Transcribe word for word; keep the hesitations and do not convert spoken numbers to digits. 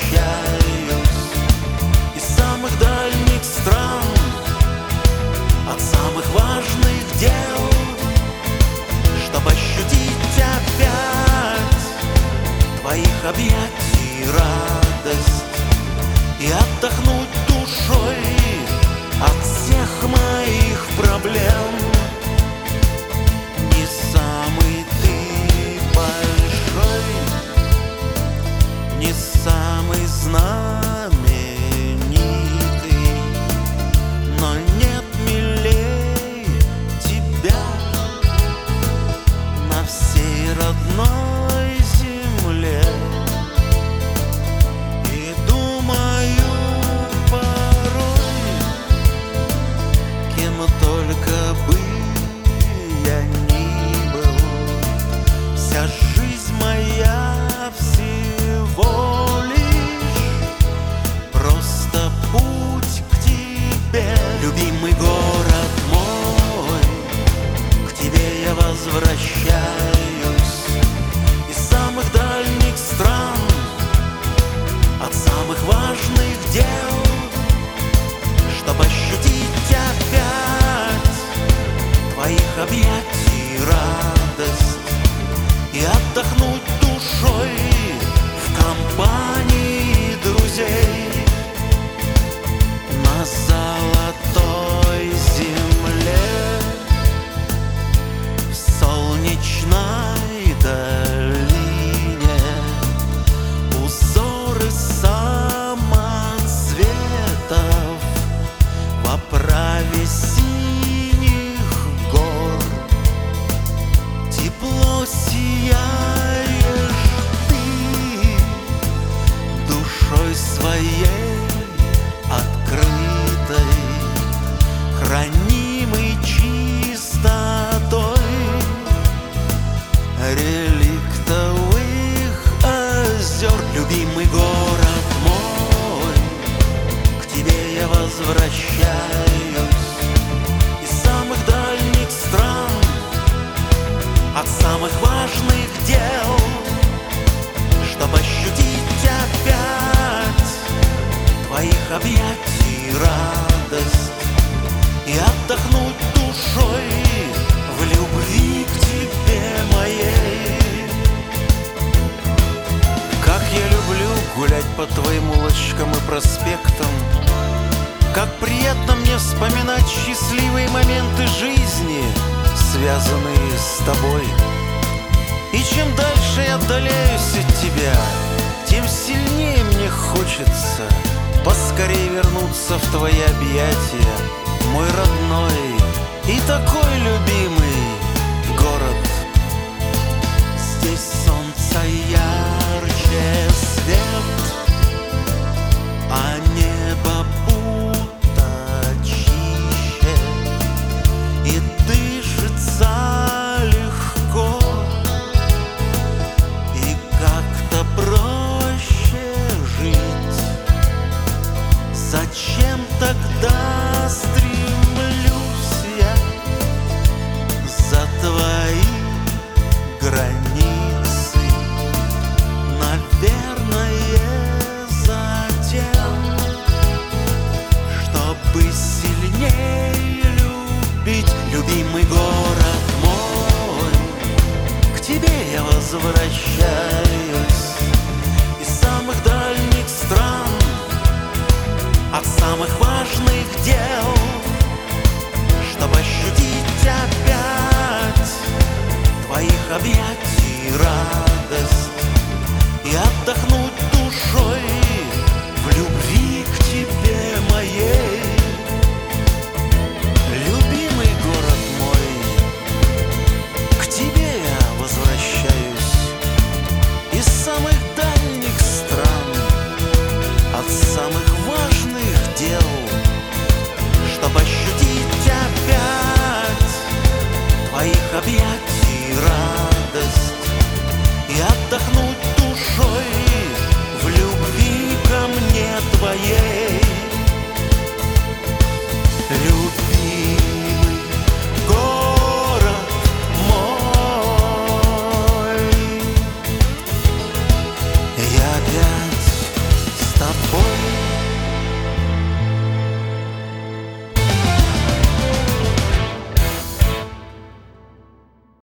из самых дальних стран, от самых важных дел, чтоб ощутить опять твоих объятий радость и отдохнуть душой от всех моих проблем. Не самый ты большой, не самый знаменитый, но нет милей тебя на всей родной земле. И думаю порой, кем только бы я ни был, вся жизнь моя всего лишь просто путь к тебе. Любимый город мой, к тебе я возвращаюсь из самых дальних стран, от самых важных дел, чтоб ощутить опять твоих объятий радость и отдохнуть душой в компании друзей на золотой земле, в солнечной долине. Узоры самоцветов в оправе синих гор, тепло сияешь ты душой своей открытой, хранимой чистотой реликтовых озер. Любимый город мой, к тебе я возвращаюсь из самых дальних стран, от самых важных дел, чтоб ощутить опять твоих объятий радость и отдохнуть душой в любви к тебе моей. Как я люблю гулять по твоим улочкам и проспектам, как приятно мне вспоминать счастливые моменты жизни, связанные с тобой. И чем дальше я отдаляюсь от тебя, тем сильнее мне хочется поскорее вернуться в твои объятия, мой родной и такой любимый город. Здесь солнце ярче свет, а небо будто чище, и дышится легко, и как-то проще жить. Зачем тогда стремлюсь я за твои границы? Наверное, затем, чтобы сильнее любить. Любимый город мой, к тебе я возвращаюсь из самых дальних стран, от самых важных дел, чтоб ощутить опять твоих объятий радость